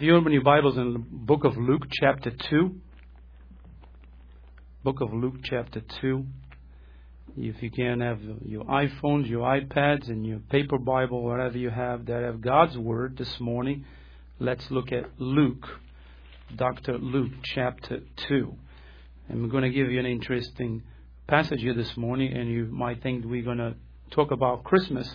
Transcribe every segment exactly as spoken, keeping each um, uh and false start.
you open your Bibles in the book of Luke, chapter two. Book of Luke, chapter two. If you can have your iPhones, your iPads, and your paper Bible, whatever you have that have God's Word this morning, let's look at Luke, Doctor Luke, chapter two. And we're going to give you an interesting passage here this morning, and you might think we're going to talk about Christmas.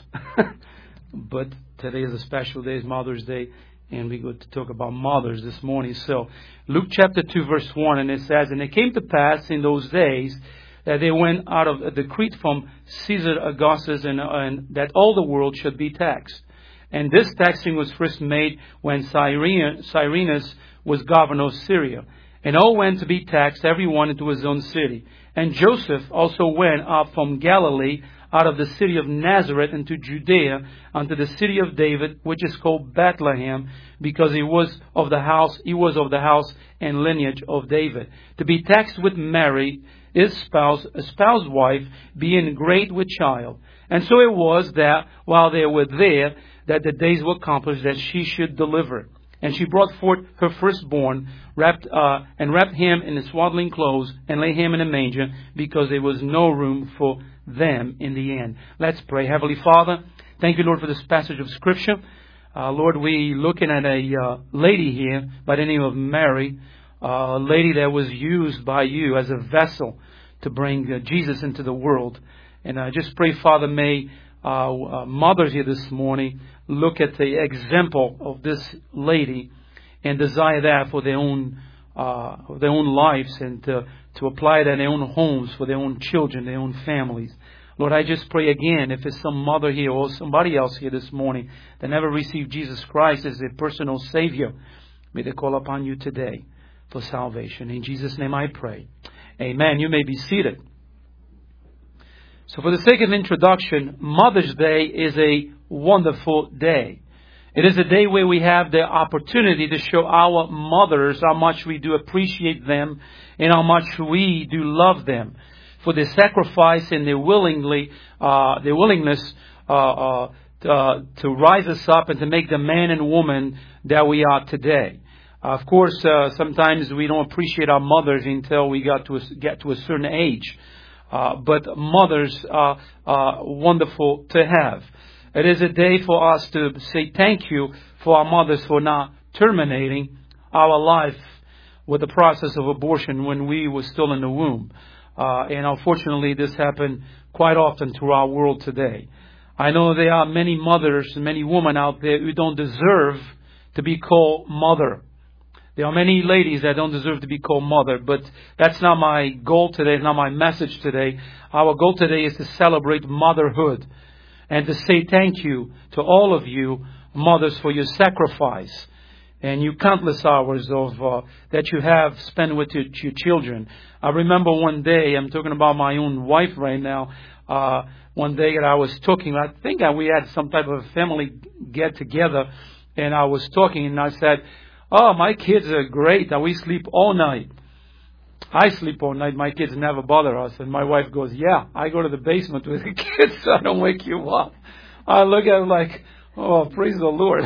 But today is a special day, it's Mother's Day, and we're going to talk about mothers this morning. So, Luke chapter two, verse one, and it says, "And it came to pass in those days that they went out of a decree from Caesar Augustus, and, and that all the world should be taxed. And this taxing was first made when Cyrenius was governor of Syria. And all went to be taxed, every one into his own city. And Joseph also went up from Galilee, out of the city of Nazareth into Judea, unto the city of David, which is called Bethlehem, because he was of the house, he was of the house and lineage of David, to be taxed with Mary, his spouse, a spouse wife, being great with child. And so it was that while they were there, that the days were accomplished that she should deliver. And she brought forth her firstborn, wrapped uh, and wrapped him in the swaddling clothes, and laid him in a manger, because there was no room for them in the end." Let's pray. Heavenly Father, thank you, Lord, for this passage of Scripture. Uh, Lord, we looking at a uh, lady here by the name of Mary, uh, a lady that was used by you as a vessel to bring uh, Jesus into the world. And I just pray, Father, may uh, uh, mothers here this morning look at the example of this lady and desire that for their own uh, their own lives, and to, to apply it in their own homes for their own children, their own families. Lord, I just pray again, if there's some mother here or somebody else here this morning that never received Jesus Christ as their personal Savior, may they call upon you today for salvation. In Jesus' name I pray. Amen. You may be seated. So for the sake of introduction, Mother's Day is a wonderful day. It is a day where we have the opportunity to show our mothers how much we do appreciate them and how much we do love them for their sacrifice and their willingly, uh, their willingness uh, uh, to, uh, to rise us up and to make the man and woman that we are today. Uh, of course, uh, sometimes we don't appreciate our mothers until we got to a, get to a certain age. Uh, but mothers are, are wonderful to have. It is a day for us to say thank you for our mothers for not terminating our life with the process of abortion when we were still in the womb. Uh, and unfortunately, this happened quite often through our world today. I know there are many mothers and many women out there who don't deserve to be called mother. There are many ladies that don't deserve to be called mother, but that's not my goal today, it's not my message today. Our goal today is to celebrate motherhood and to say thank you to all of you mothers for your sacrifice and your countless hours of uh, that you have spent with your, your children. I remember one day, I'm talking about my own wife right now, uh, one day that I was talking, I think that we had some type of family get together, and I was talking and I said, "Oh, my kids are great. We sleep all night. I sleep all night. My kids never bother us." And my wife goes, "Yeah, I go to the basement with the kids so I don't wake you up." I look at her like, "Oh, praise the Lord."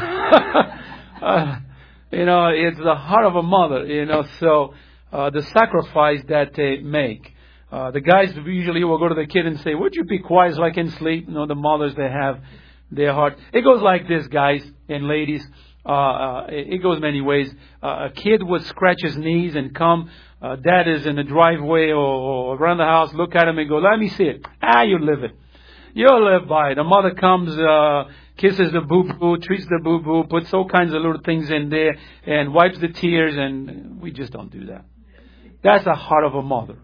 uh, you know, it's the heart of a mother, you know, so uh, the sacrifice that they make. Uh, the guys usually will go to the kid and say, "Would you be quiet so I can sleep?" You know, the mothers, they have their heart. It goes like this, guys and ladies. Uh, uh, it goes many ways. Uh, a kid would scratch his knees and come. Uh, dad is in the driveway or, or around the house. Look at him and go, "Let me see it." Ah, you live it. You'll live by it. The mother comes, uh, kisses the boo-boo, treats the boo-boo, puts all kinds of little things in there and wipes the tears, and we just don't do that. That's the heart of a mother.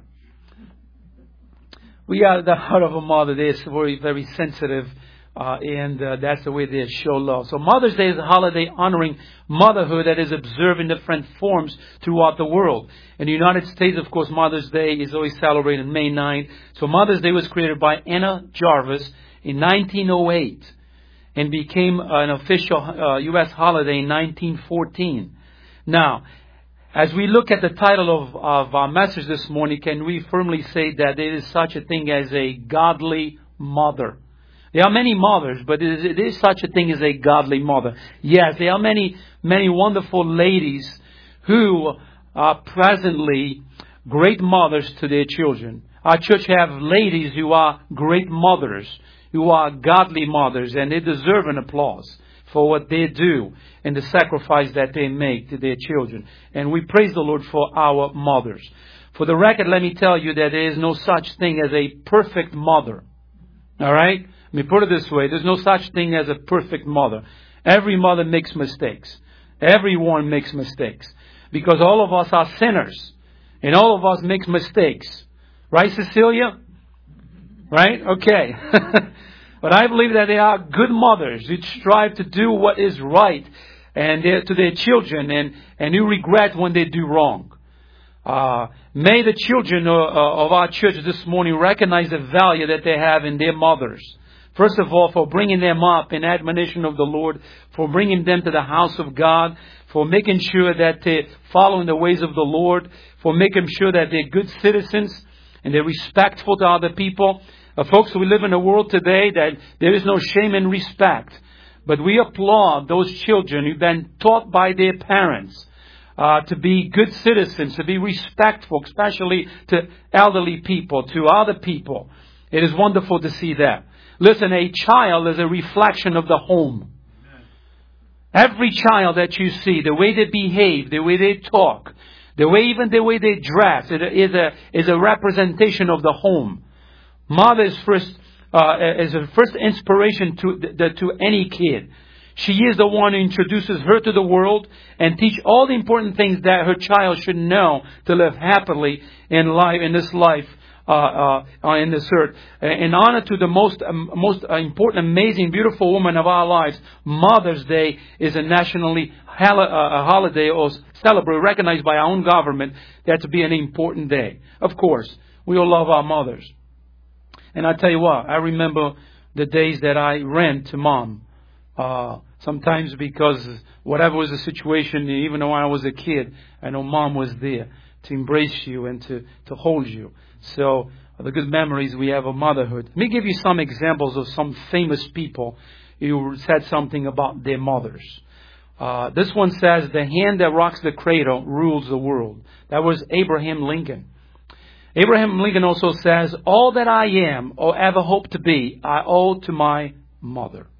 We are the heart of a mother. They're very, very sensitive. Uh, and uh, that's the way they show love. So Mother's Day is a holiday honoring motherhood that is observed in different forms throughout the world. In the United States, of course, Mother's Day is always celebrated May ninth. So Mother's Day was created by Anna Jarvis in nineteen oh eight and became an official uh, U S holiday in nineteen fourteen. Now, as we look at the title of, of our message this morning, can we firmly say that there is such a thing as a godly mother? There are many mothers, but it is, it is such a thing as a godly mother. Yes, there are many, many wonderful ladies who are presently great mothers to their children. Our church have ladies who are great mothers, who are godly mothers, and they deserve an applause for what they do and the sacrifice that they make to their children. And we praise the Lord for our mothers. For the record, let me tell you that there is no such thing as a perfect mother. All right? Let me put it this way. There's no such thing as a perfect mother. Every mother makes mistakes. Everyone makes mistakes. Because all of us are sinners. And all of us make mistakes. Right, Cecilia? Right? Okay. But I believe that they are good mothers who strive to do what is right and to their children and, and who regret when they do wrong. Uh, may the children of, of our church this morning recognize the value that they have in their mothers. First of all, for bringing them up in admonition of the Lord, for bringing them to the house of God, for making sure that they're following the ways of the Lord, for making sure that they're good citizens and they're respectful to other people. Uh, folks, we live in a world today that there is no shame in respect. But we applaud those children who've been taught by their parents uh, to be good citizens, to be respectful, especially to elderly people, to other people. It is wonderful to see that. Listen, a child is a reflection of the home. Every child that you see, the way they behave, the way they talk, the way even the way they dress, it is a is a representation of the home. Mother is first uh, is a first inspiration to the, to any kid. She is the one who introduces her to the world and teach all the important things that her child should know to live happily in life in this life. Uh, uh, in this earth. In honor to the most um, most uh, important, amazing, beautiful woman of our lives, Mother's Day is a nationally hol- uh, a holiday or celebrated, recognized by our own government, that to be an important day. Of course, we all love our mothers. And I tell you what, I remember the days that I ran to Mom. Uh, sometimes because whatever was the situation, even though I was a kid, I know Mom was there to embrace you and to, to hold you. So, the good memories we have of motherhood. Let me give you some examples of some famous people who said something about their mothers. Uh, this one says, the hand that rocks the cradle rules the world. That was Abraham Lincoln. Abraham Lincoln also says, all that I am or ever hope to be, I owe to my mother.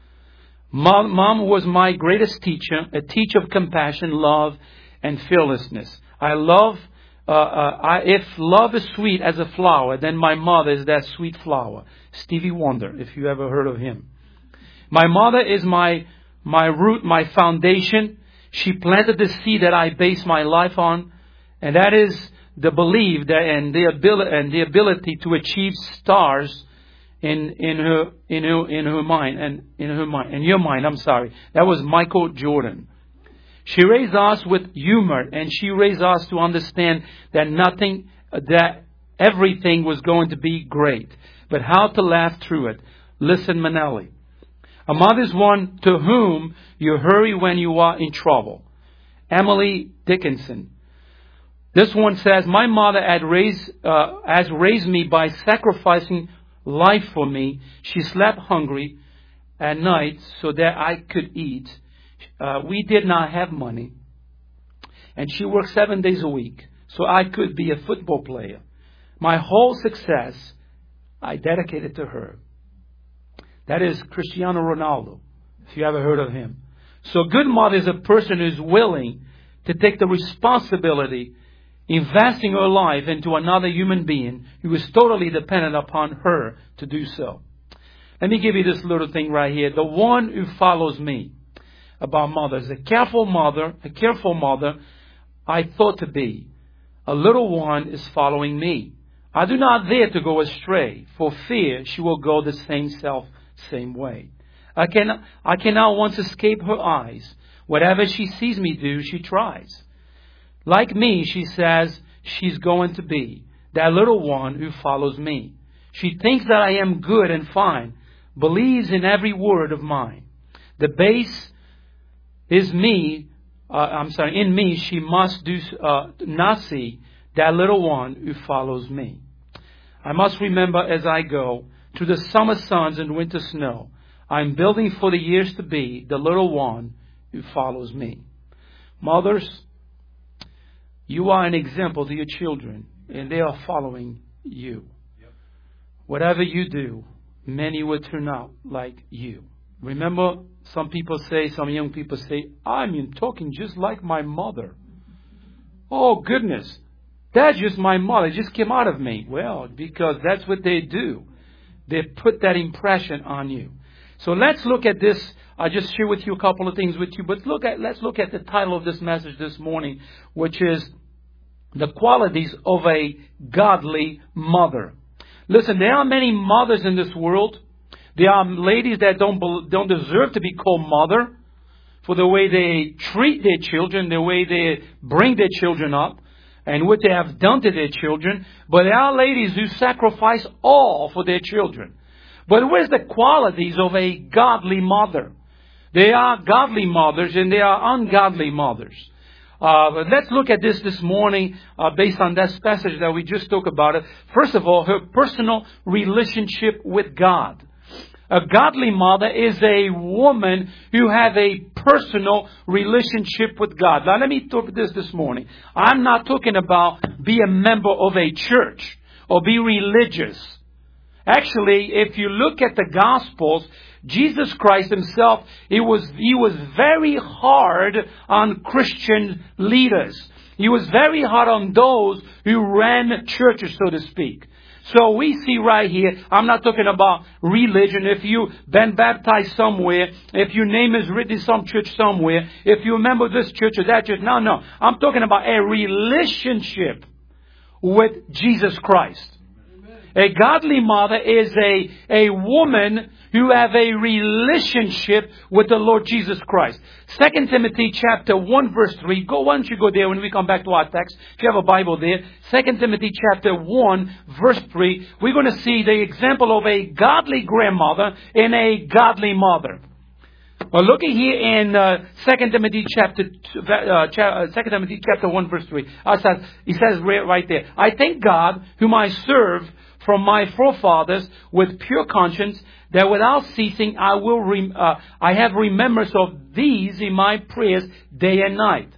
Mom, Mom was my greatest teacher, a teacher of compassion, love, and fearlessness. I love Uh, uh, I, if love is sweet as a flower, then my mother is that sweet flower. Stevie Wonder, if you ever heard of him. My mother is my my root, my foundation. She planted the seed that I base my life on, and that is the belief that and the ability and the ability to achieve stars in in her in her in her mind and in her mind in your mind. I'm sorry, that was Michael Jordan. She raised us with humor, and she raised us to understand that nothing, that everything was going to be great, but how to laugh through it. Listen, Manelli. A mother is one to whom you hurry when you are in trouble. Emily Dickinson. This one says, my mother had raised, uh, has raised me by sacrificing life for me. She slept hungry at night so that I could eat. Uh, we did not have money, and she worked seven days a week, so I could be a football player. My whole success, I dedicated to her. That is Cristiano Ronaldo, if you ever heard of him. So a good mother is a person who is willing to take the responsibility, investing her life into another human being who is totally dependent upon her to do so. Let me give you this little thing right here. The one who follows me. About mothers. A careful mother, a careful mother, I thought to be. A little one is following me. I do not dare to go astray, for fear she will go the same self, same way. I cannot, I cannot once escape her eyes. Whatever she sees me do, she tries. Like me, she says she's going to be that little one who follows me. She thinks that I am good and fine, believes in every word of mine. The base is me, uh, I'm sorry, in me, she must do uh, not see that little one who follows me. I must remember as I go to the summer suns and winter snow. I'm building for the years to be the little one who follows me. Mothers, you are an example to your children, and they are following you. Yep. Whatever you do, many will turn out like you. Remember, some people say, some young people say, I'm talking just like my mother. Oh, goodness. That's just my mother. It just came out of me. Well, because that's what they do. They put that impression on you. So let's look at this. I just share with you a couple of things with you. But look at let's look at the title of this message this morning, which is the qualities of a godly mother. Listen, there are many mothers in this world. There are ladies that don't don't deserve to be called mother for the way they treat their children, the way they bring their children up, and what they have done to their children. But there are ladies who sacrifice all for their children. But where's the qualities of a godly mother? There are godly mothers and there are ungodly mothers. Uh, but let's look at this this morning uh, based on that passage that we just talked about. It. First of all, her personal relationship with God. A godly mother is a woman who has a personal relationship with God. Now, let me talk this this morning. I'm not talking about be a member of a church or be religious. Actually, if you look at the Gospels, Jesus Christ himself, he was, he was very hard on Christian leaders. He was very hard on those who ran churches, so to speak. So we see right here, I'm not talking about religion. If you've been baptized somewhere, if your name is written in some church somewhere, if you remember this church or that church. No, no. I'm talking about a relationship with Jesus Christ. A godly mother is a, a woman who have a relationship with the Lord Jesus Christ. Second Timothy chapter one verse three. Go, why don't you go there when we come back to our text. If you have a Bible there. Second Timothy chapter one verse three. We're going to see the example of a godly grandmother and a godly mother. Well, looking here in uh, Second Timothy chapter two, uh, cha- Second Timothy chapter one verse three. Uh, says, he says right there, I thank God whom I serve from my forefathers with pure conscience, that without ceasing I will rem- uh, I have remembrance of these in my prayers day and night.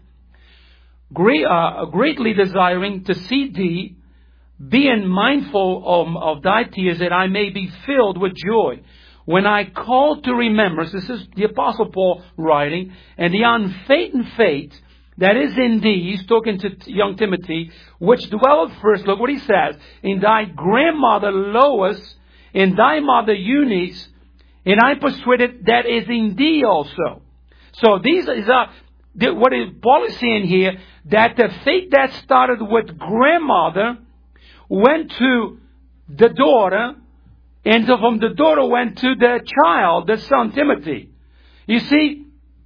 Great, uh, greatly desiring to see thee, being mindful of, of thy tears, that I may be filled with joy. When I call to remembrance, this is the Apostle Paul writing, and the unfailing faith that is in thee, he's talking to young Timothy, which dwelleth first, look what he says, in thy grandmother Lois, in thy mother Eunice, and I persuaded that is in thee also. So these is uh, what is, Paul is saying here, that the faith that started with grandmother went to the daughter, and from the daughter went to the child, the son Timothy. You see,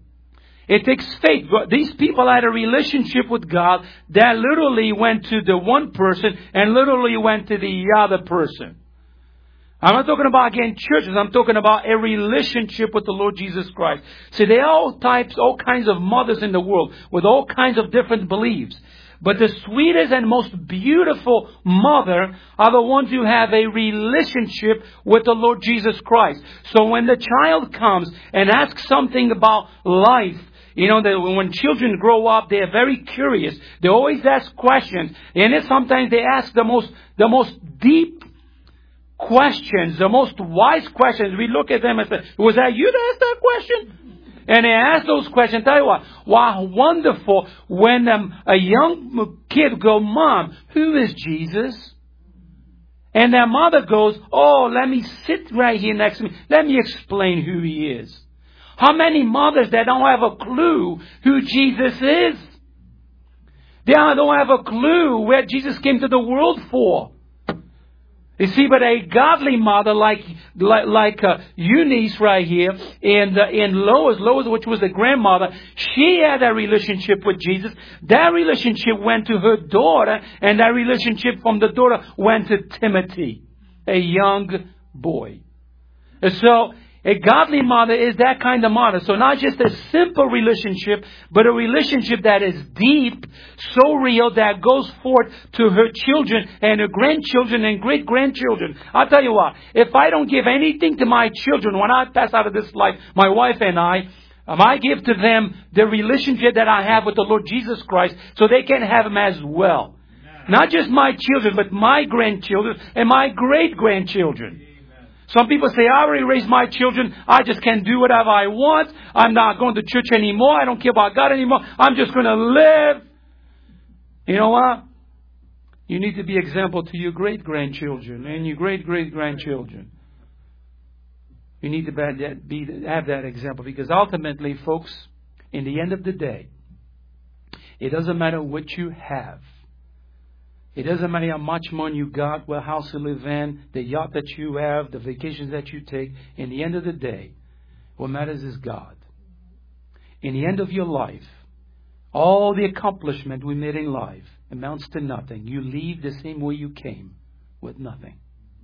it takes faith. These people had a relationship with God that literally went to the one person and literally went to the other person. I'm not talking about, again, churches. I'm talking about a relationship with the Lord Jesus Christ. See, there are all types, all kinds of mothers in the world with all kinds of different beliefs. But the sweetest and most beautiful mother are the ones who have a relationship with the Lord Jesus Christ. So when the child comes and asks something about life, you know, that when children grow up, they are very curious. They always ask questions. And then sometimes they ask the most, the most deep questions, the most wise questions. We look at them and say, was that you that asked that question? And they ask those questions. Tell you what, wow, wonderful when um, a young kid goes, Mom, who is Jesus? And their mother goes, oh, let me sit right here next to me. Let me explain who he is. How many mothers that don't have a clue who Jesus is? They don't have a clue where Jesus came to the world for. You see, but a godly mother like like, like uh, Eunice right here, and uh, in Lois, Lois, which was the grandmother, she had a relationship with Jesus. That relationship went to her daughter, and that relationship from the daughter went to Timothy, a young boy. And so A godly mother is that kind of mother. So not just a simple relationship, but a relationship that is deep, so real that goes forth to her children and her grandchildren and great-grandchildren. I'll tell you what, if I don't give anything to my children when I pass out of this life, my wife and I, um, I give to them the relationship that I have with the Lord Jesus Christ so they can have Him as well. Not just my children, but my grandchildren and my great-grandchildren. Some people say, I already raised my children. I just can do whatever I want. I'm not going to church anymore. I don't care about God anymore. I'm just going to live. You know what? You need to be example to your great-grandchildren and your great-great-grandchildren. You need to be that, be, have that example. Because ultimately, folks, in the end of the day, it doesn't matter what you have. It doesn't matter how much money you got, what house you live in, the yacht that you have, the vacations that you take. In the end of the day, what matters is God. In the end of your life, all the accomplishment we made in life amounts to nothing. You leave the same way you came, with nothing.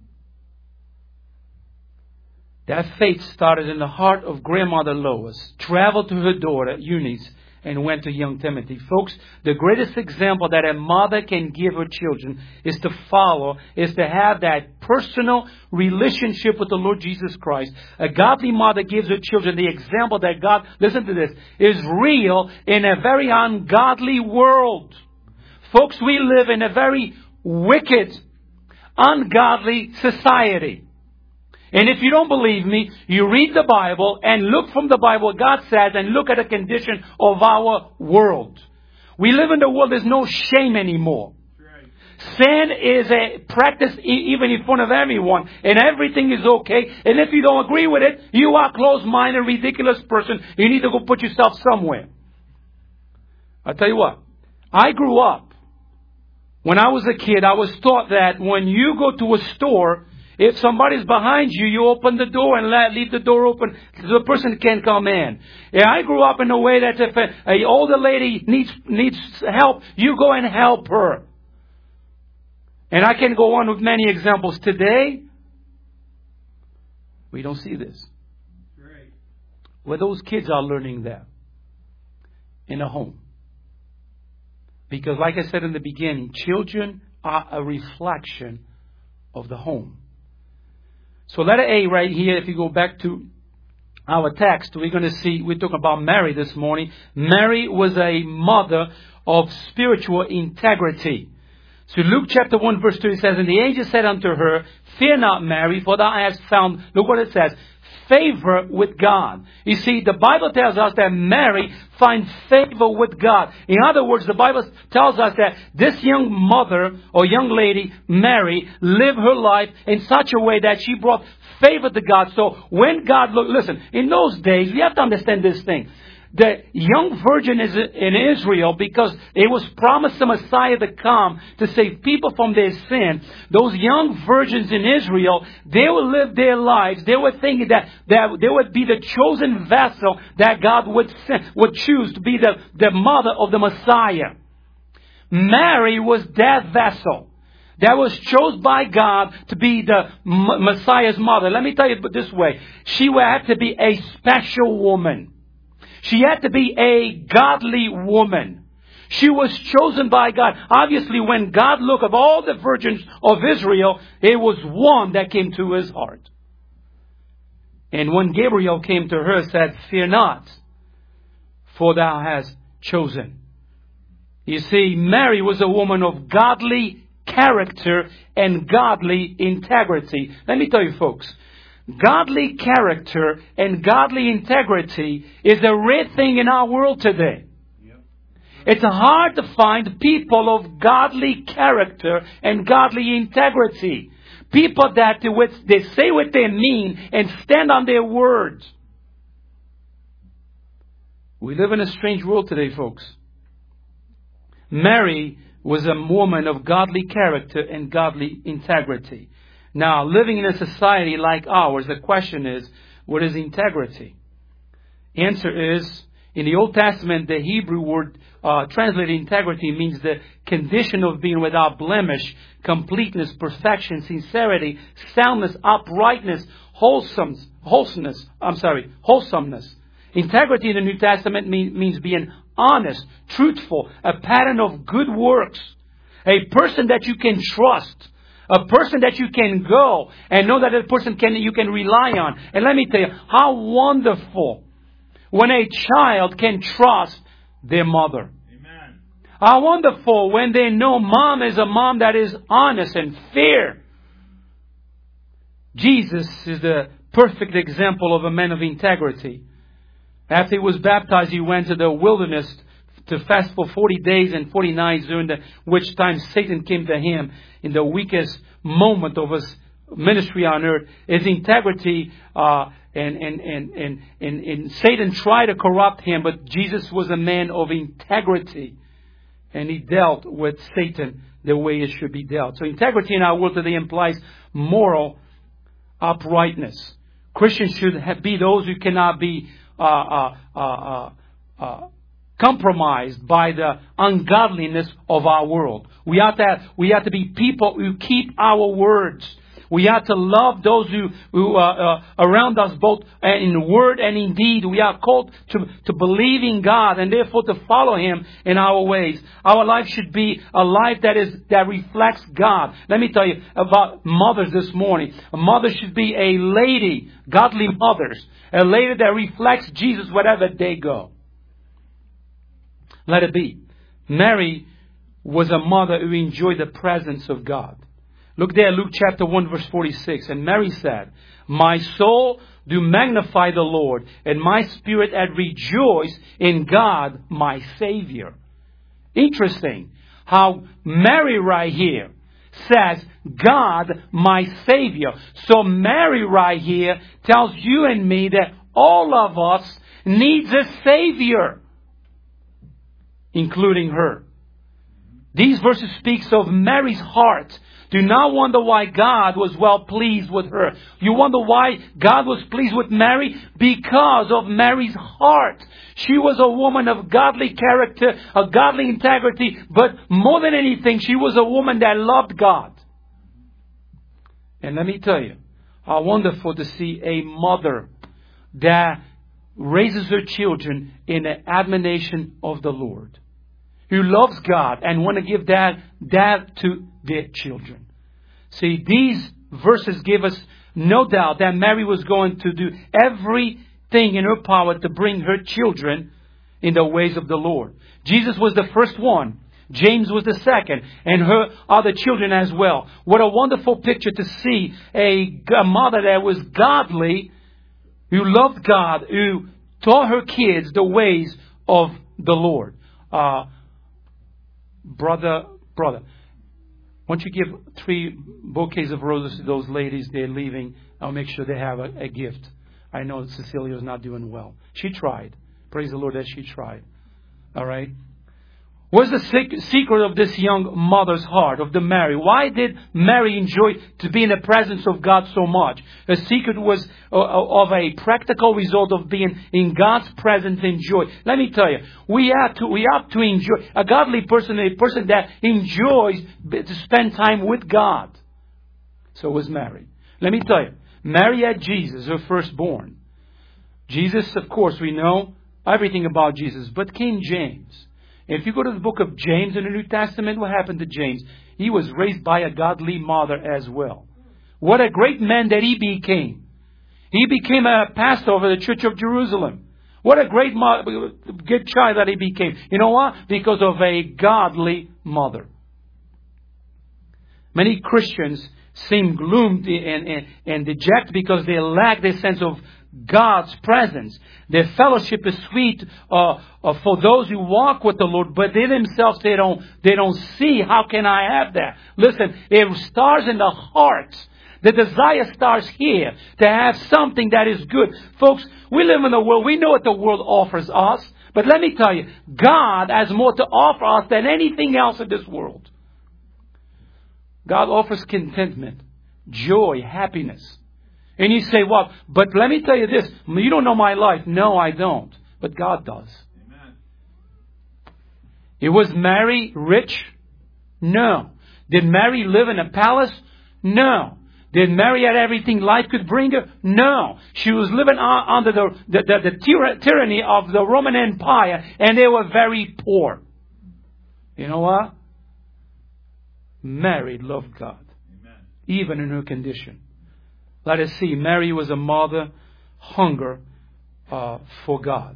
That faith started in the heart of grandmother Lois, traveled to her daughter Eunice, and went to young Timothy. Folks, the greatest example that a mother can give her children is to follow, is to have that personal relationship with the Lord Jesus Christ. A godly mother gives her children the example that God, listen to this, is real in a very ungodly world. Folks, we live in a very wicked, ungodly society. And if you don't believe me, you read the Bible and look from the Bible what God says and look at the condition of our world. We live in a world there's no shame anymore. Right. Sin is a practice even in front of everyone. And everything is okay. And if you don't agree with it, you are a closed-minded, ridiculous person. You need to go put yourself somewhere. I'll tell you what. I grew up. When I was a kid, I was taught that when you go to a store, if somebody's behind you, you open the door and let, leave the door open so the person can come in. Yeah, I grew up in a way that if an older lady needs needs help, you go and help her. And I can go on with many examples. Today, we don't see this. Right. Where those kids are learning that in a home. Because like I said in the beginning, children are a reflection of the home. So letter A right here, if you go back to our text, we're going to see, we're talking about Mary this morning. Mary was a mother of spiritual integrity. So Luke chapter one verse two, it says, and the angel said unto her, fear not, Mary, for thou hast found, look what it says, favor with God. You see, the Bible tells us that Mary finds favor with God. In other words, the Bible tells us that this young mother or young lady, Mary, lived her life in such a way that she brought favor to God. So when God looked, listen, in those days, you have to understand this thing. The young virgin is in Israel because it was promised the Messiah to come to save people from their sin. Those young virgins in Israel, they would live their lives. They were thinking that, that they would be the chosen vessel that God would send, would choose to be the, the mother of the Messiah. Mary was that vessel that was chosen by God to be the M- Messiah's mother. Let me tell you this way. She would have to be a special woman. She had to be a godly woman. She was chosen by God. Obviously, when God looked at all the virgins of Israel, it was one that came to His heart. And when Gabriel came to her, said, fear not, for thou hast chosen. You see, Mary was a woman of godly character and godly integrity. Let me tell you, folks. Godly character and godly integrity is a rare thing in our world today. Yep. It's hard to find people of godly character and godly integrity. People that they say what they mean and stand on their words. We live in a strange world today, folks. Mary was a woman of godly character and godly integrity. Now, living in a society like ours, the question is, what is integrity? Answer is, in the Old Testament, the Hebrew word uh, translated integrity means the condition of being without blemish, completeness, perfection, sincerity, soundness, uprightness, wholesomeness, wholesomeness, I'm sorry, wholesomeness. Integrity in the New Testament mean, means being honest, truthful, a pattern of good works, a person that you can trust, a person that you can go and know that that person can you can rely on. And let me tell you, how wonderful when a child can trust their mother. Amen. How wonderful when they know mom is a mom that is honest and fair. Jesus is the perfect example of a man of integrity. After he was baptized, he went to the wilderness to fast for forty days and forty nights, during the, which time Satan came to him in the weakest moment of his ministry on earth. His integrity, uh, and, and, and, and, and, and Satan tried to corrupt him, but Jesus was a man of integrity. And he dealt with Satan the way it should be dealt. So integrity in our world today implies moral uprightness. Christians should have, be those who cannot be uh, uh, uh, uh, uh, compromised by the ungodliness of our world. We have to we have to be people who keep our words. We have to love those who who uh, uh, around us, both in word and in deed. We are called to to believe in God and therefore to follow Him in our ways. Our life should be a life that is that reflects God. Let me tell you about mothers this morning. A mother should be a lady, godly mothers, a lady that reflects Jesus wherever they go. Let it be. Mary was a mother who enjoyed the presence of God. Look there, Luke chapter one, verse forty-six. And Mary said, "My soul do magnify the Lord, and my spirit hath rejoiced in God, my Savior." Interesting how Mary right here says, God, my Savior. So Mary right here tells you and me that all of us needs a Savior, including her. These verses speaks of Mary's heart. Do not wonder why God was well pleased with her. You wonder why God was pleased with Mary? Because of Mary's heart. She was a woman of godly character, of godly integrity, but more than anything, she was a woman that loved God. And let me tell you, how wonderful to see a mother that raises her children in the admonition of the Lord, who loves God and want to give that, that to their children. See, these verses give us no doubt that Mary was going to do everything in her power to bring her children in the ways of the Lord. Jesus was the first one. James was the second. And her other children as well. What a wonderful picture to see a, a mother that was godly, who loved God, who taught her kids the ways of the Lord. Uh, Brother, brother, why don't you give three bouquets of roses to those ladies? They're leaving. I'll make sure they have a, a gift. I know Cecilia's not doing well. She tried. Praise the Lord that she tried. All right. What's the secret of this young mother's heart, of the Mary? Why did Mary enjoy to be in the presence of God so much? The secret was of a practical result of being in God's presence and joy. Let me tell you, we have to we have to enjoy. A godly person, a person that enjoys to spend time with God. So was Mary. Let me tell you, Mary had Jesus, her firstborn. Jesus, of course, we know everything about Jesus, but King James. If you go to the book of James in the New Testament, what happened to James? He was raised by a godly mother as well. What a great man that he became. He became a pastor over the Church of Jerusalem. What a great mo- good child that he became. You know what? Because of a godly mother. Many Christians seem gloomed and, and, and dejected because they lack their sense of God's presence. Their fellowship is sweet uh, uh, for those who walk with the Lord, but they themselves, they don't, they don't see. How can I have that? Listen, it starts in the heart. The desire starts here to have something that is good. Folks, we live in the world. We know what the world offers us. But let me tell you, God has more to offer us than anything else in this world. God offers contentment, joy, happiness. And you say, well, but let me tell you this. You don't know my life. No, I don't. But God does. Amen. It was Mary rich? No. Did Mary live in a palace? No. Did Mary have everything life could bring her? No. She was living under the, the, the, the tyra- tyranny of the Roman Empire, and they were very poor. You know what? Mary loved God, Amen. Even in her condition. Let us see. Mary was a mother, hunger uh, for God.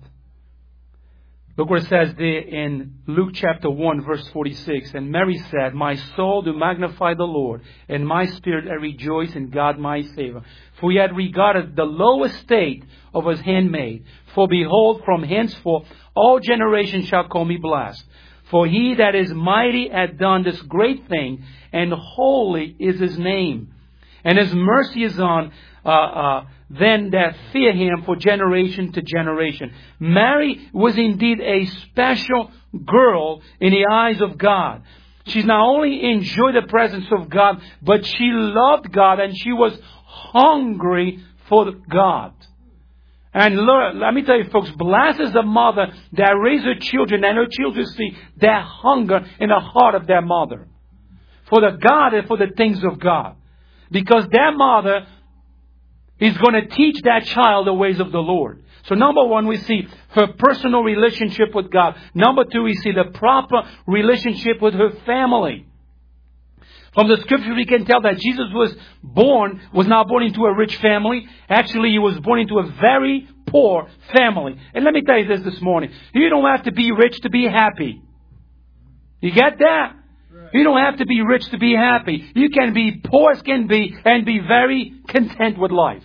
Look what it says there in Luke chapter one, verse forty-six. And Mary said, My soul do magnify the Lord, and my spirit I rejoice in God my Savior. For he had regarded the low estate of his handmaid. For behold, from henceforth all generations shall call me blessed. For he that is mighty hath done this great thing, and holy is his name. And his mercy is on uh, uh, them that fear him for generation to generation. Mary was indeed a special girl in the eyes of God. She not only enjoyed the presence of God, but she loved God and she was hungry for God. And Lord, let me tell you folks, blessed is the mother that raises her children and her children see that hunger in the heart of their mother. For the God and for the things of God. Because their mother is going to teach that child the ways of the Lord. So number one, we see her personal relationship with God. Number two, we see the proper relationship with her family. From the scripture, we can tell that Jesus was born, was not born into a rich family. Actually, he was born into a very poor family. And let me tell you this this morning. You don't have to be rich to be happy. You get that? You don't have to be rich to be happy. You can be poor as can be and be very content with life.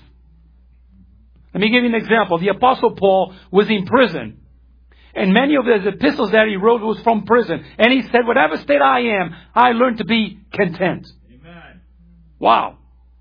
Let me give you an example. The Apostle Paul was in prison. And many of his epistles that he wrote was from prison. And he said, whatever state I am, I learned to be content. Amen. Wow.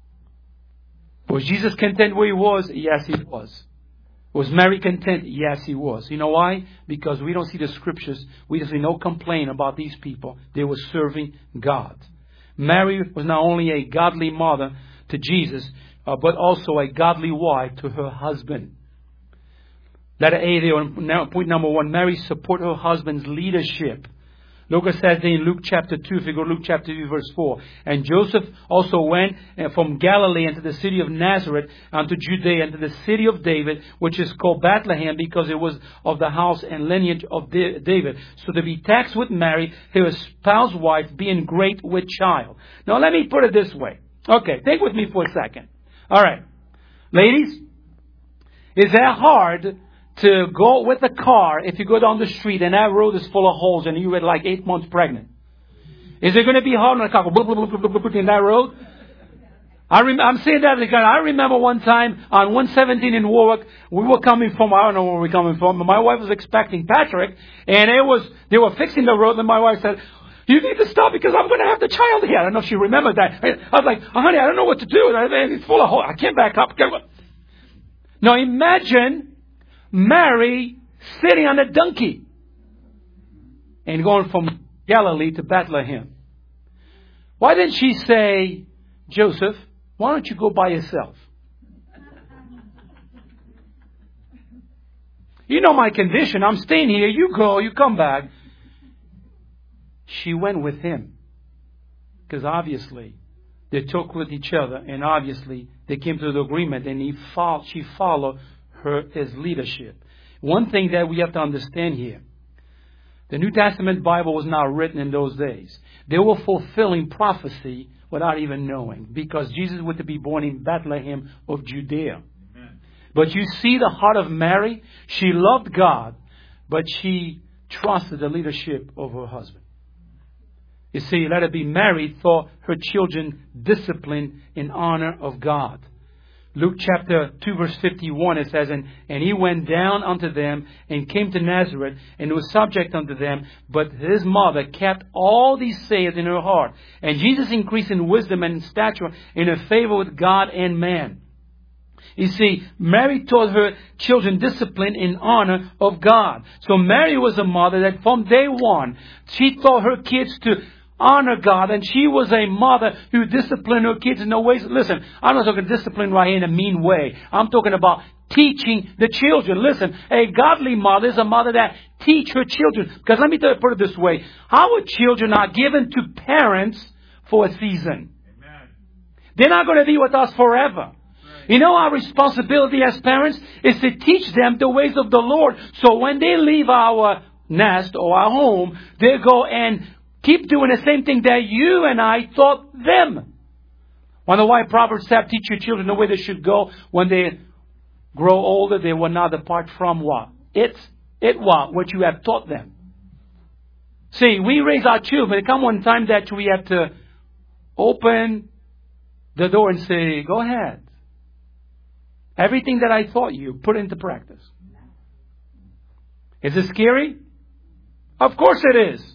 Was Jesus content where he was? Yes, he was. Was Mary content? Yes, he was. You know why? Because we don't see the scriptures. We see no complaint about these people. They were serving God. Mary was not only a godly mother to Jesus, uh, but also a godly wife to her husband. Letter A there, point number one, Mary support her husband's leadership. Look what it says in Luke chapter two, if you go to Luke chapter two, verse four. And Joseph also went from Galilee into the city of Nazareth, unto Judea, into the city of David, which is called Bethlehem, because it was of the house and lineage of David. So to be taxed with Mary, his spouse wife, being great with child. Now let me put it this way. Okay, think with me for a second. All right. Ladies, is that hard to go with a car if you go down the street and that road is full of holes and you were like eight months pregnant? Is it going to be hard on a car in that road? I rem- I'm saying that because I remember one time on one seventeen in Warwick, we were coming from, I don't know where we were coming from, but my wife was expecting Patrick, and it was, they were fixing the road, and my wife said, you need to stop because I'm going to have the child here. I don't know if she remembered that. I was like, oh, honey, I don't know what to do. It's full of holes. I can't back up. Now imagine Mary sitting on a donkey and going from Galilee to Bethlehem. Why didn't she say, Joseph, why don't you go by yourself? You know my condition. I'm staying here. You go. You come back. She went with him. Because obviously they took with each other. And obviously they came to the agreement. And he followed, she followed her his leadership. One thing that we have to understand here. The New Testament Bible was not written in those days. They were fulfilling prophecy without even knowing. Because Jesus was to be born in Bethlehem of Judea. Amen. But you see the heart of Mary. She loved God. But she trusted the leadership of her husband. You see, let it be Mary thought her children disciplined in honor of God. Luke chapter two verse fifty-one, it says, and, and he went down unto them and came to Nazareth and was subject unto them. But his mother kept all these sayings in her heart. And Jesus increased in wisdom and in stature in her favor with God and man. You see, Mary taught her children discipline in honor of God. So Mary was a mother that from day one, she taught her kids to honor God, and she was a mother who disciplined her kids in no ways. Listen, I'm not talking discipline right here in a mean way. I'm talking about teaching the children. Listen, a godly mother is a mother that teach her children. Because let me tell you, put it this way. Our children are given to parents for a season. Amen. They're not going to be with us forever. Right. You know, our responsibility as parents is to teach them the ways of the Lord. So when they leave our nest or our home, they go and keep doing the same thing that you and I taught them. Wonder why Proverbs said, teach your children the way they should go. When they grow older, they will not depart from what? It's, it what? What you have taught them. See, we raise our children. There come one time that we have to open the door and say, go ahead. Everything that I taught you, put into practice. Is it scary? Of course it is.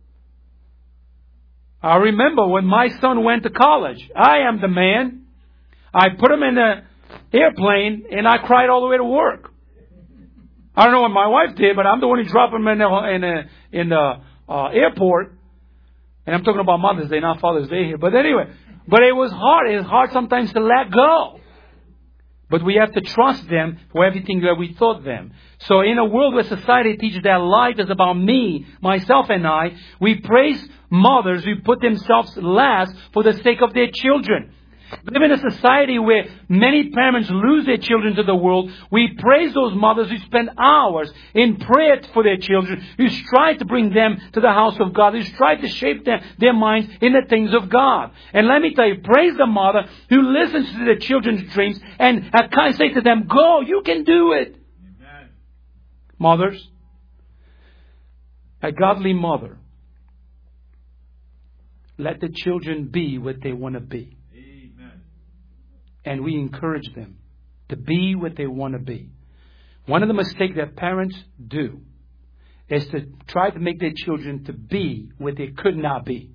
I remember when my son went to college. I am the man. I put him in the airplane and I cried all the way to work. I don't know what my wife did, but I'm the one who dropped him in the, in the, in the uh, airport. And I'm talking about Mother's Day, not Father's Day here. But anyway, but it was hard. It's hard sometimes to let go. But we have to trust them for everything that we taught them. So in a world where society teaches that life is about me, myself and I, we praise mothers who put themselves last for the sake of their children. We live in a society where many parents lose their children to the world. We praise those mothers who spend hours in prayer for their children, who strive to bring them to the house of God, who strive to shape their, their minds in the things of God. And let me tell you, praise the mother who listens to their children's dreams and I say to them, go, you can do it. Amen. Mothers, a godly mother, let the children be what they want to be. And we encourage them to be what they want to be. One of the mistakes that parents do is to try to make their children to be what they could not be.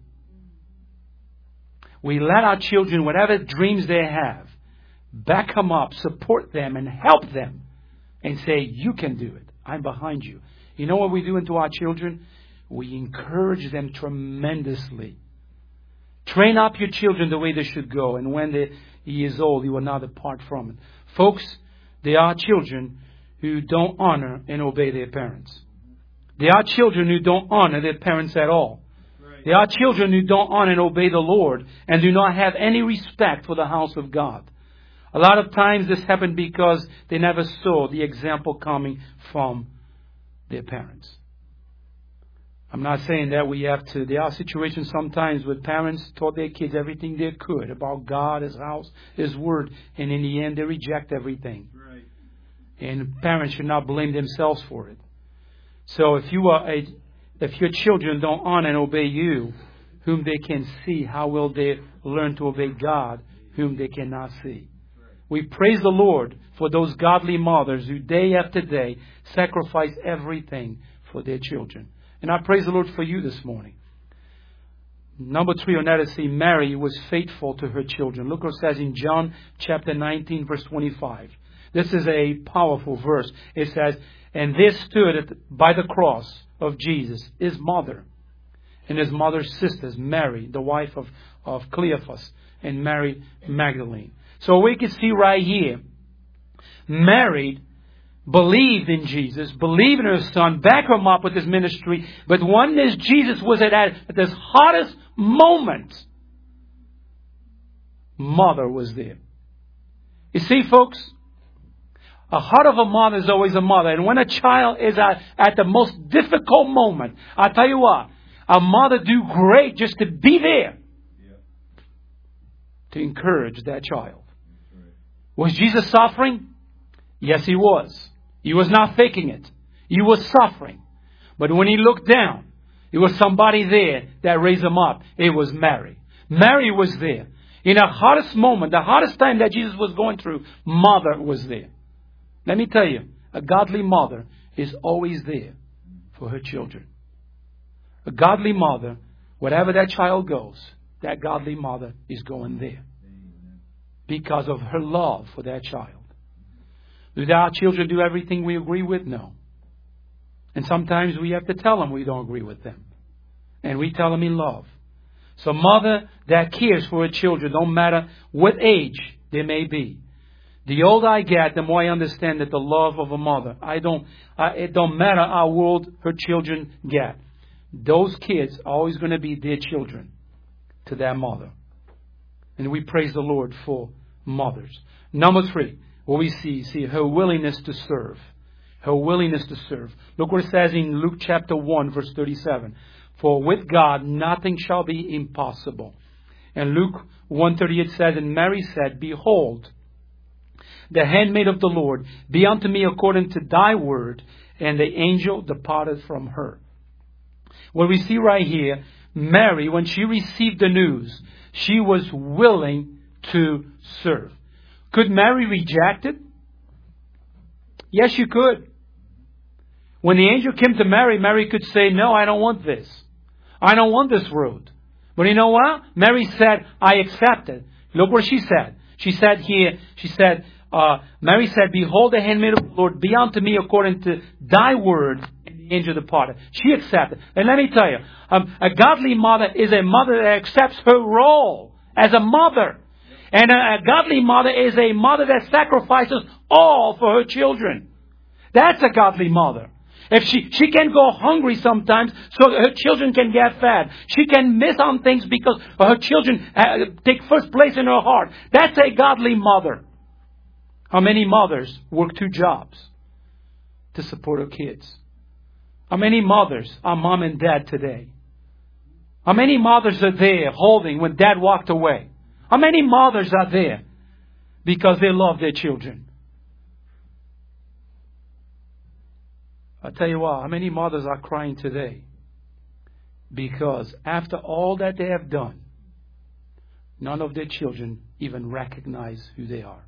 We let our children, whatever dreams they have, back them up, support them, and help them. And say, you can do it. I'm behind you. You know what we do into our children? We encourage them tremendously. Train up your children the way they should go. And when they He is old, he will not depart from it. Folks, there are children who don't honor and obey their parents. There are children who don't honor their parents at all. Right. There are children who don't honor and obey the Lord and do not have any respect for the house of God. A lot of times this happened because they never saw the example coming from their parents. I'm not saying that we have to. There are situations sometimes where parents taught their kids everything they could about God, His house, His Word, and in the end they reject everything. Right. And parents should not blame themselves for it. So if you are a, if your children don't honor and obey you, whom they can see, how will they learn to obey God, whom they cannot see? Right. We praise the Lord for those godly mothers who day after day sacrifice everything for their children. And I praise the Lord for you this morning. Number three on that is, see, Mary was faithful to her children. Look what it says in John chapter nineteen, verse twenty-five. This is a powerful verse. It says, and there stood at the, by the cross of Jesus, his mother, and his mother's sisters, Mary, the wife of, of Cleophas, and Mary Magdalene. So we can see right here, Mary believed in Jesus, believed in her son, back him up with his ministry. But when this Jesus was at, at this hottest moment, mother was there. You see, folks, a heart of a mother is always a mother. And when a child is at, at the most difficult moment, I tell you what, a mother do great just to be there to encourage that child. Was Jesus suffering? Yes, He was. He was not faking it. He was suffering. But when He looked down, there was somebody there that raised Him up. It was Mary. Mary was there. In the hottest moment, the hottest time that Jesus was going through, mother was there. Let me tell you, a godly mother is always there for her children. A godly mother, wherever that child goes, that godly mother is going there because of her love for that child. Do our children do everything we agree with? No. And sometimes we have to tell them we don't agree with them. And we tell them in love. So mother that cares for her children, no matter what age they may be. The older I get, the more I understand that the love of a mother. I don't. I, it don't matter how old her children get. Those kids are always going to be their children to their mother. And we praise the Lord for mothers. Number three, what we see, see her willingness to serve. Her willingness to serve. Look what it says in Luke chapter one, verse thirty-seven. For with God nothing shall be impossible. And Luke one thirty-eight says, and Mary said, behold, the handmaid of the Lord, be unto me according to thy word. And the angel departed from her. What we see right here, Mary, when she received the news, she was willing to serve. Could Mary reject it? Yes, she could. When the angel came to Mary, Mary could say, no, I don't want this. I don't want this road. But you know what? Mary said, I accept it. Look what she said. She said here, she said, uh, Mary said, behold, the handmaid of the Lord, be unto me according to thy word. And the angel departed. She accepted. And let me tell you, um, a godly mother is a mother that accepts her role as a mother. And a, a godly mother is a mother that sacrifices all for her children. That's a godly mother. If she, she can go hungry sometimes so her children can get fed. She can miss on things because her children uh, take first place in her heart. That's a godly mother. How many mothers work two jobs to support her kids? How many mothers are mom and dad today? How many mothers are there holding when dad walked away? How many mothers are there because they love their children? I'll tell you what, how many mothers are crying today? Because after all that they have done, none of their children even recognize who they are.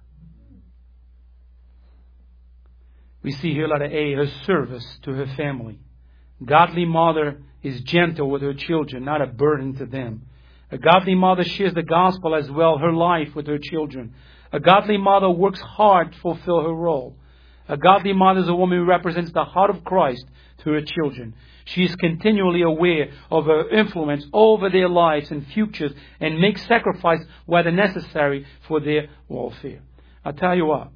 We see here letter A, her service to her family. Godly mother is gentle with her children, not a burden to them. A godly mother shares the gospel as well, her life with her children. A godly mother works hard to fulfill her role. A godly mother is a woman who represents the heart of Christ to her children. She is continually aware of her influence over their lives and futures and makes sacrifice whether necessary for their welfare. I tell you what,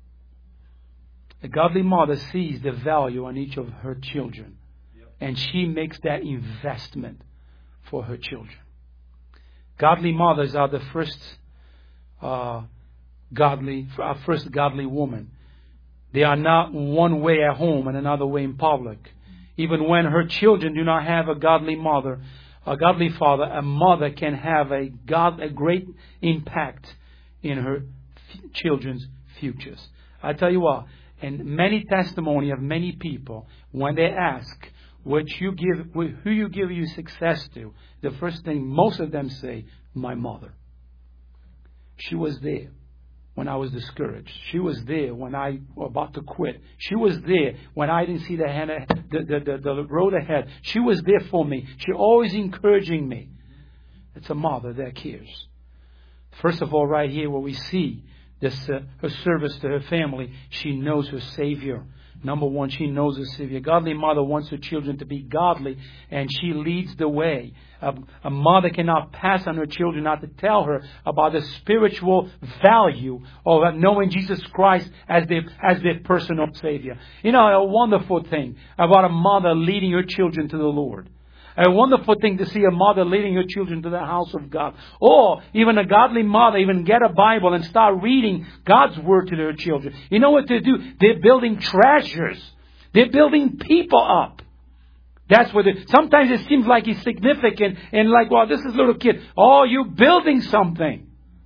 a godly mother sees the value on each of her children, and she makes that investment for her children. Godly mothers are the first uh, godly, uh, first godly woman. They are not one way at home and another way in public. Even when her children do not have a godly mother, a godly father, a mother can have a God, a great impact in her f- children's futures. I tell you what, and many testimony of many people, when they ask what you give, who you give your success to, the first thing most of them say, my mother. She was there when I was discouraged. She was there when I was about to quit. She was there when I didn't see the, hand, the, the, the, the road ahead. She was there for me. She always encouraging me. It's a mother that cares. First of all, right here where we see this, uh, her service to her family, she knows her Savior. Number one, she knows her Savior. A godly mother wants her children to be godly, and she leads the way. A, a mother cannot pass on her children not to tell her about the spiritual value of knowing Jesus Christ as their, as their personal Savior. You know, a wonderful thing about a mother leading her children to the Lord. A wonderful thing to see a mother leading her children to the house of God. Or even a godly mother even get a Bible and start reading God's Word to their children. You know what they do? They're building treasures. They're building people up. That's what it, sometimes it seems like it's significant and like, well, this is a little kid. Oh, you're building something.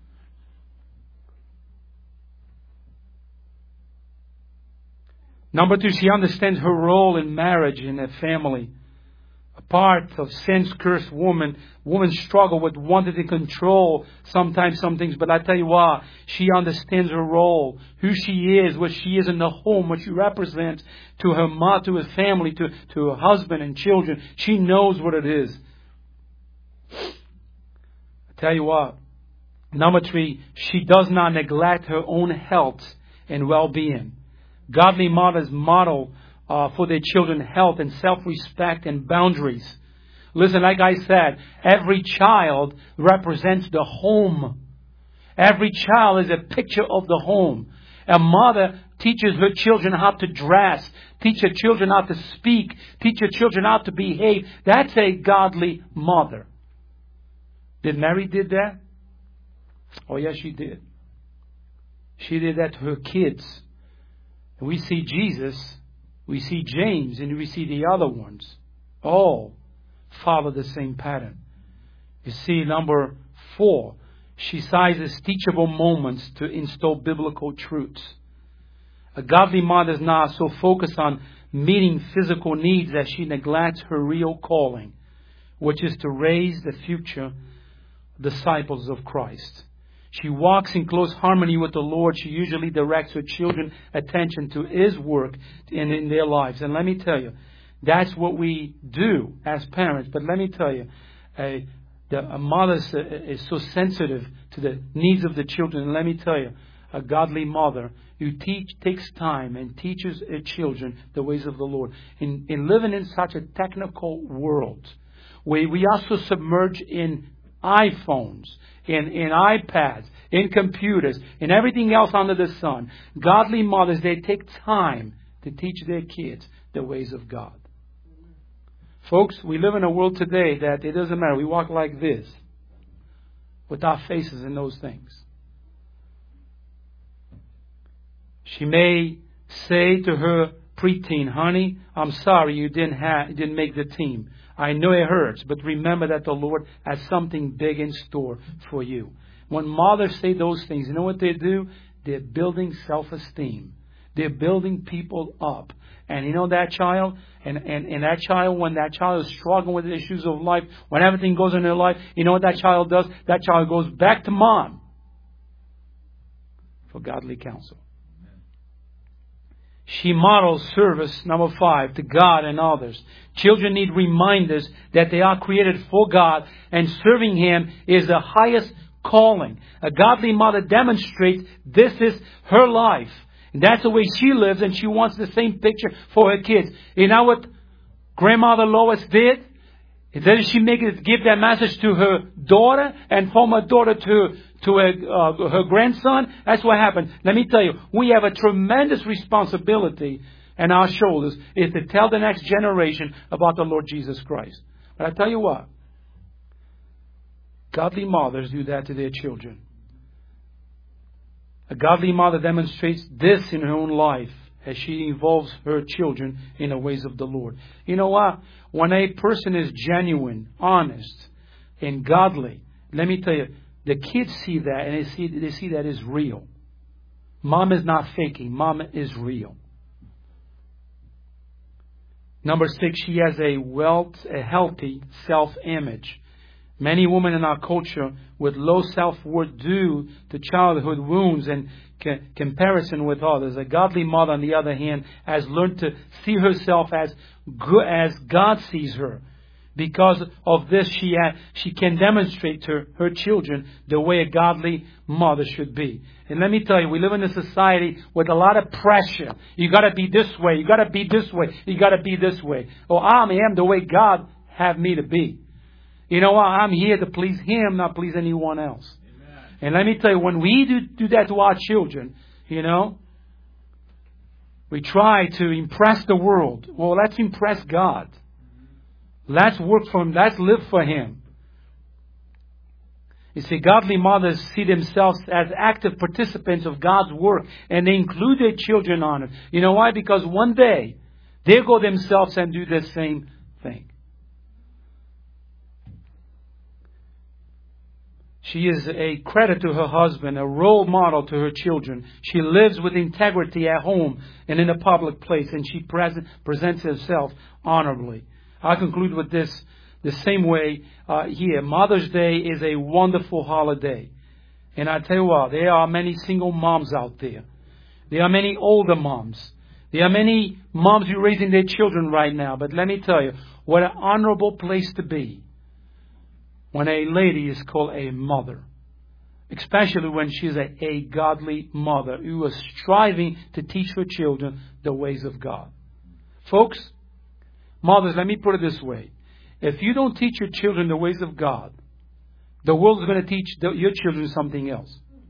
Number two, she understands her role in marriage and a family. A part of sin's cursed woman, women struggle with wanting to control sometimes some things. But I tell you what, she understands her role, who she is, what she is in the home, what she represents to her mother, to her family, to, to her husband and children. She knows what it is. I tell you what, number three, she does not neglect her own health and well-being. Godly mothers model Uh, for their children health and self-respect and boundaries. Listen, like I said, every child represents the home. Every child is a picture of the home. A mother teaches her children how to dress, teach her children how to speak, teach her children how to behave. That's a godly mother. Did Mary did that? Oh, yes, she did. She did that to her kids. And we see Jesus, we see James, and we see the other ones. All follow the same pattern. You see, number four, she sizes teachable moments to instill biblical truths. A godly mother is not so focused on meeting physical needs that she neglects her real calling, which is to raise the future disciples of Christ. She walks in close harmony with the Lord. She usually directs her children's attention to His work in, in their lives. And let me tell you, that's what we do as parents. But let me tell you, a, the, a mother is, is so sensitive to the needs of the children. And let me tell you, a godly mother who teach, takes time and teaches her children the ways of the Lord. In, in living in such a technical world, where we are so submerged in iPhones, in, in iPads, in computers, in everything else under the sun, godly mothers, they take time to teach their kids the ways of God. Folks, we live in a world today that it doesn't matter. We walk like this, with our faces in those things. She may say to her preteen, honey, I'm sorry you didn't have, you didn't make the team. I know it hurts, but remember that the Lord has something big in store for you. When mothers say those things, you know what they do? They're building self-esteem. They're building people up. And you know that child, and, and, and that child, when that child is struggling with the issues of life, when everything goes in their life, you know what that child does? That child goes back to mom for godly counsel. She models service, number five, to God and others. Children need reminders that they are created for God, and serving Him is the highest calling. A godly mother demonstrates this is her life. And that's the way she lives, and she wants the same picture for her kids. You know what Grandmother Lois did? Then she make it, give that message to her daughter, and from her daughter to to her, uh, her grandson. That's what happened. Let me tell you, we have a tremendous responsibility on our shoulders is to tell the next generation about the Lord Jesus Christ. But I tell you what, godly mothers do that to their children. A godly mother demonstrates this in her own life as she involves her children in the ways of the Lord. You know what? When a person is genuine, honest, and godly, let me tell you, the kids see that, and they see they see that is real. Mom is not faking. Mom is real. Number six, she has a well, a healthy self-image. Many women in our culture with low self-worth due to childhood wounds and c- comparison with others. A godly mother, on the other hand, has learned to see herself as good as God sees her. Because of this, she ha- she can demonstrate to her children the way a godly mother should be. And let me tell you, we live in a society with a lot of pressure. You got to be this way. You got to be this way. You got to be this way. Oh, I am the way God have me to be. You know what? I'm here to please Him, not please anyone else. Amen. And let me tell you, when we do, do that to our children, you know, we try to impress the world. Well, let's impress God. Let's work for Him. Let's live for Him. You see, godly mothers see themselves as active participants of God's work, and they include their children on it. You know why? Because one day, they go themselves and do the same thing. She is a credit to her husband, a role model to her children. She lives with integrity at home and in a public place, and she present, presents herself honorably. I conclude with this the same way uh, here. Mother's Day is a wonderful holiday. And I tell you what, there are many single moms out there. There are many older moms. There are many moms who are raising their children right now. But let me tell you, what an honorable place to be when a lady is called a mother. Especially when she is a, a godly mother who is striving to teach her children the ways of God. Folks, mothers, let me put it this way. If you don't teach your children the ways of God, the world is going to teach the, your children something else.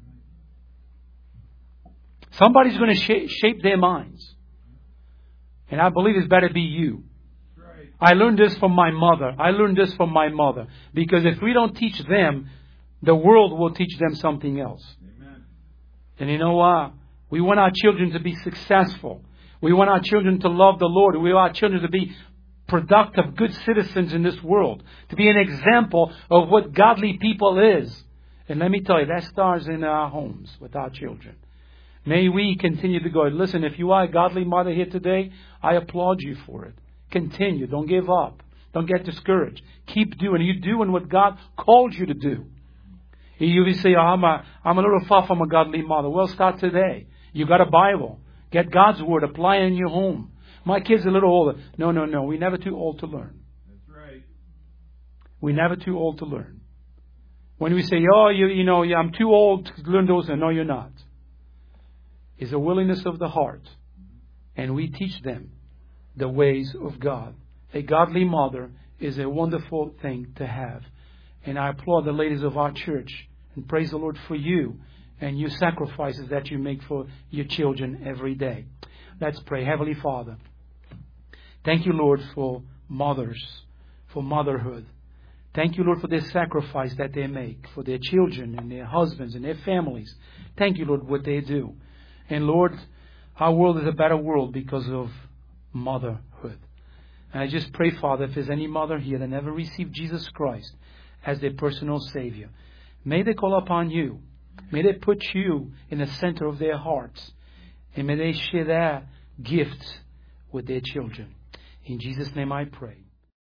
Somebody's going to sh- shape their minds. And I believe it's better be you. Right. I learned this from my mother. I learned this from my mother. Because if we don't teach them, the world will teach them something else. Amen. And you know what? We want our children to be successful. We want our children to love the Lord. We want our children to be productive, good citizens in this world. To be an example of what godly people is. And let me tell you, that starts in our homes with our children. May we continue to go. Listen, if you are a godly mother here today, I applaud you for it. Continue. Don't give up. Don't get discouraged. Keep doing. You're doing what God called you to do. You will say, oh, I'm, a, I'm a little far from a godly mother. Well, start today. You got a Bible. Get God's Word. Apply it in your home. My kid's a little older. No, no, no. We're never too old to learn. That's right. We're never too old to learn. When we say, oh, you, you know, I'm too old to learn those, no, you're not. It's a willingness of the heart. And we teach them the ways of God. A godly mother is a wonderful thing to have. And I applaud the ladies of our church and praise the Lord for you and your sacrifices that you make for your children every day. Let's pray. Heavenly Father, thank you, Lord, for mothers, for motherhood. Thank you, Lord, for this sacrifice that they make for their children and their husbands and their families. Thank you, Lord, what they do. And Lord, our world is a better world because of motherhood. And I just pray, Father, if there's any mother here that never received Jesus Christ as their personal Savior, may they call upon you. May they put you in the center of their hearts. And may they share their gifts with their children. In Jesus' name I pray.